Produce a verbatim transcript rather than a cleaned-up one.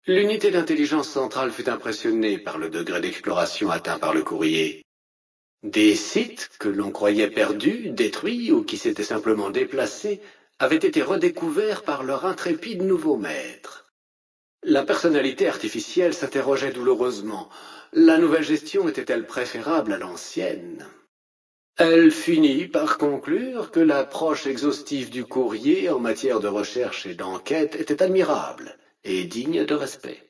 L'unité d'intelligence centrale fut impressionnée par le degré d'exploration atteint par le courrier. Des sites que l'on croyait perdus, détruits ou qui s'étaient simplement déplacés avaient été redécouverts par leur intrépide nouveau maître. La personnalité artificielle s'interrogeait douloureusement. La nouvelle gestion était-elle préférable à l'ancienne? Elle finit par conclure que l'approche exhaustive du courrier en matière de recherche et d'enquête était admirable et digne de respect.